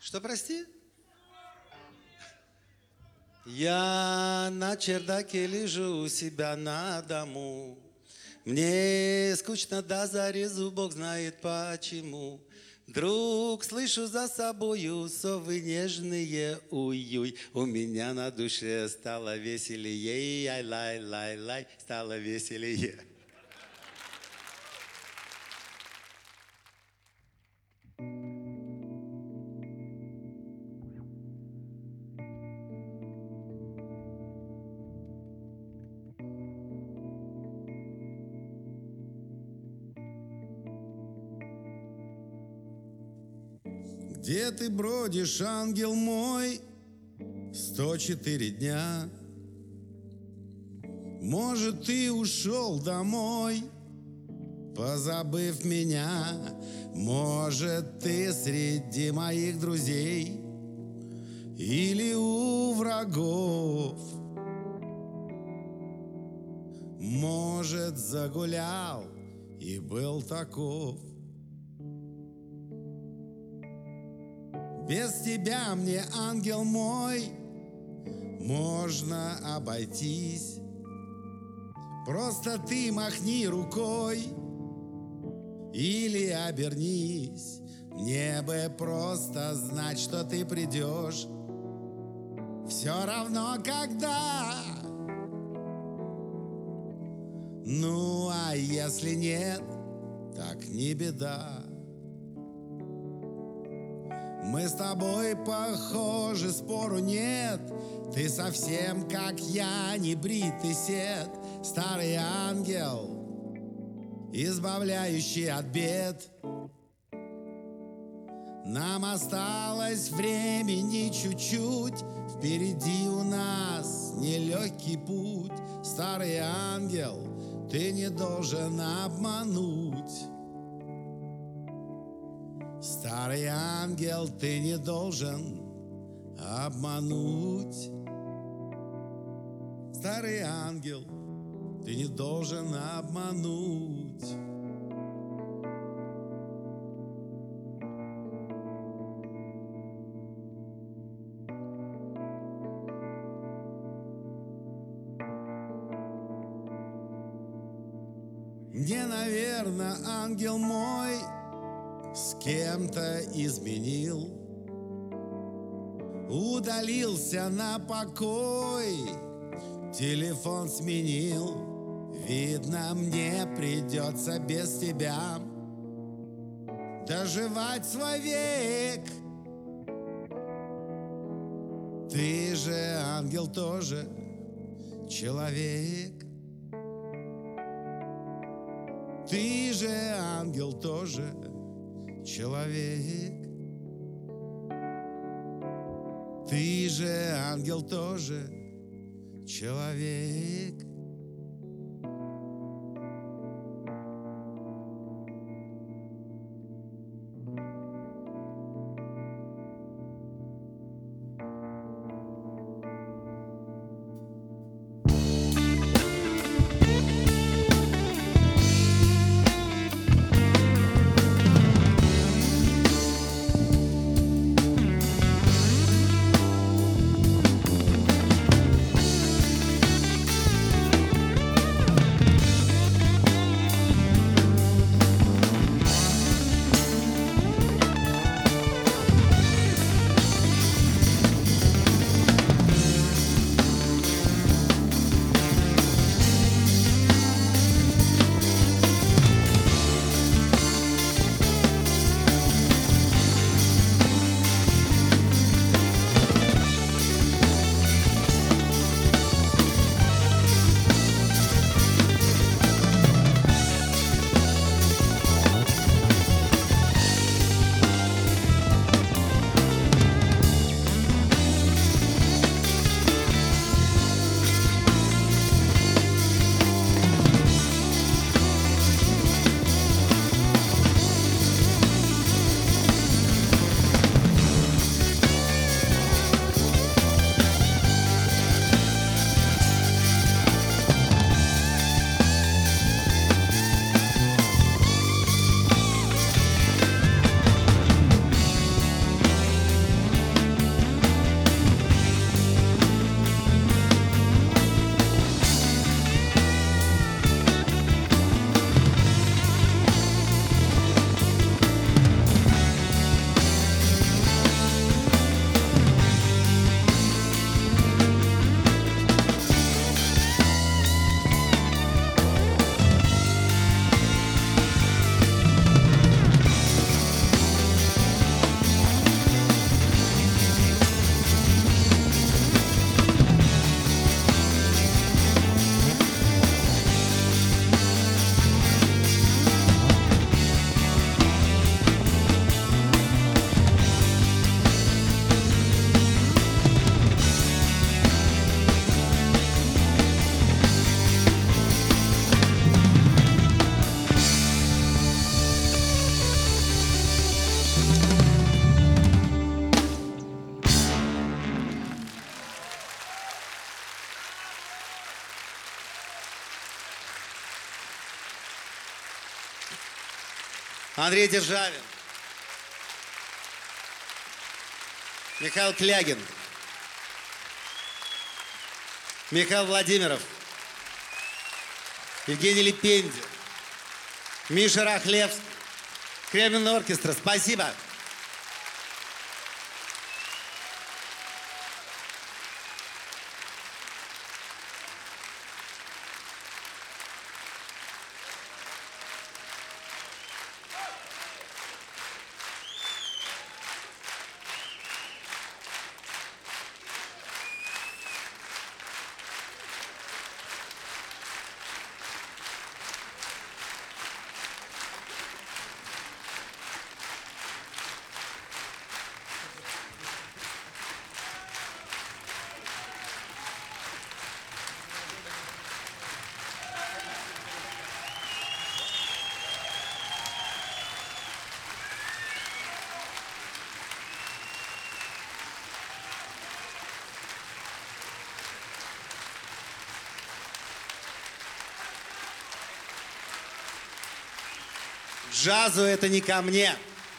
Что, прости? Я на чердаке лежу у себя на дому. Мне скучно до зарезу, Бог знает почему. Вдруг слышу за собою совы нежные, уй-юй. У меня на душе стало веселее, ай-лай-лай-лай, стало веселее. Где ты бродишь, ангел мой, 104 дня? Может, ты ушел домой, позабыв меня? Может, ты среди моих друзей или у врагов? Может, загулял и был таков? Без тебя мне, ангел мой, можно обойтись. Просто ты махни рукой или обернись. Мне бы просто знать, что ты придешь. Все равно когда. Ну, а если нет, так не беда. Мы с тобой похожи, спору нет. Ты совсем как я, не бритый сет. Старый ангел, избавляющий от бед. Нам осталось времени чуть-чуть. Впереди у нас нелегкий путь. Старый ангел, ты не должен обмануть. Старый ангел, ты не должен обмануть. Старый ангел, ты не должен обмануть. Мне, наверное, ангел мой с кем-то изменил, удалился на покой, телефон сменил. Видно, мне придется без тебя доживать свой век. Ты же, ангел, тоже человек. Ты же, ангел, тоже человек. Ты же, ангел, тоже человек. Андрей Державин. Михаил Клягин. Михаил Владимиров. Евгений Лепенди. Миша Рахлевский. Кремль оркестра. Спасибо. Джазу это не ко мне.